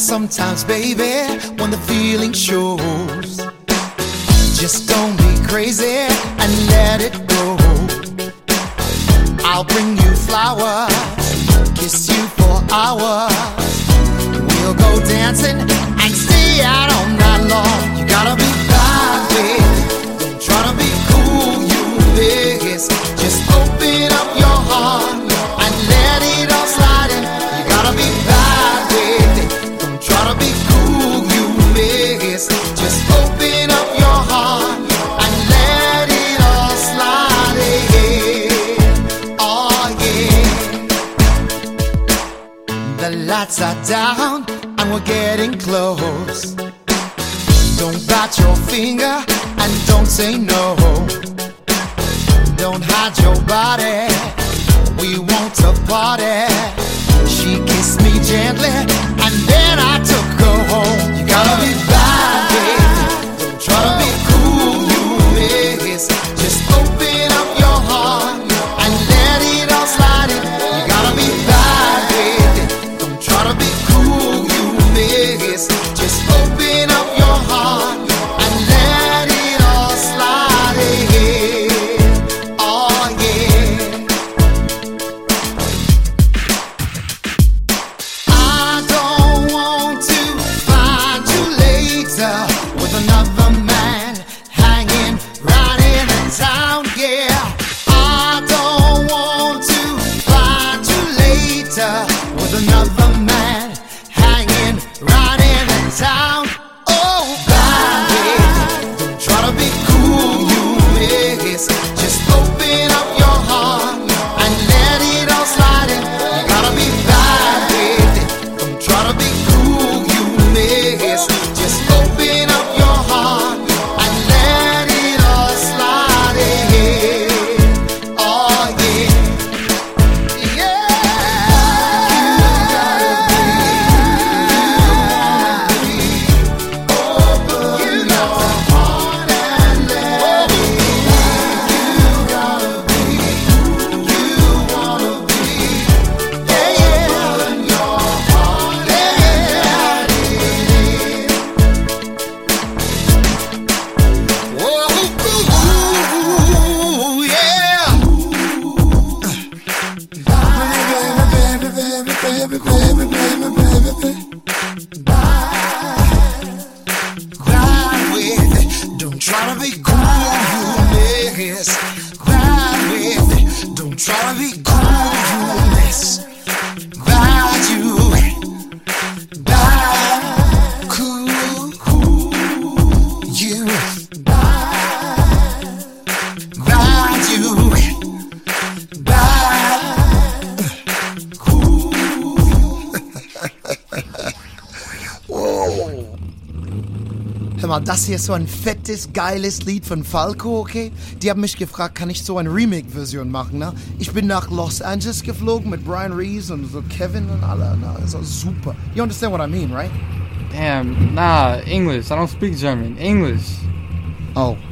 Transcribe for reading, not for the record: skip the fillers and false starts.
sometimes, baby, when the feeling shows. Just don't be crazy and let it go. I'll bring you flowers, kiss you for hours. We'll go dancing and stay out all night long. You gotta be bad, baby. Don't try to be cool, you biggest. Just open up your heart and let it all slide in. You gotta be bad, baby. Don't try to be cool, you biggest. Just open up your heart and let it all slide in. Oh yeah. The lights are down and we're getting close. Don't bite your finger and don't say no. Don't hide your body, we want to party. She kissed me gently and then I took her home. You gotta be bad, baby. Don't try to be cool, you miss. Just open up your heart and let it all slide in. You gotta be bad, baby. Don't try to be cool, you miss. Just open up your heart and let it all slide in. Oh yeah. I don't want to find you later with another man hanging right in the town. Yeah, I don't want to find you later with another man hanging right in the town. Oh, baby, don't try to be cool, you miss. Just open up your heart and let it all slide in. You gotta be bad, baby. Don't try to be cool, you miss. Just open up your heart and let it all slide in. Oh yeah, yeah. You gotta be, open your heart and let it. You gotta be, you wanna be, yeah, yeah. Open your heart and let it. Whoa, ooh, yeah. Baby, baby, baby, baby, baby, baby, baby. Grind with it. Don't try to be cool, you miss. Grind with it. Don't try to be cool, you miss. Grind you, grind cool, you grind you, grind cool. Wow. Hör mal, das hier ist so ein fettes, geiles Lied von Falco, okay? Die haben mich gefragt, kann ich so eine Remake-Version machen, ne? Ich bin nach Los Angeles geflogen mit Brian Reeves und so Kevin und alle, ne? Das ist super. You understand what I mean, right? Damn, nah, English. I don't speak German. English. Oh,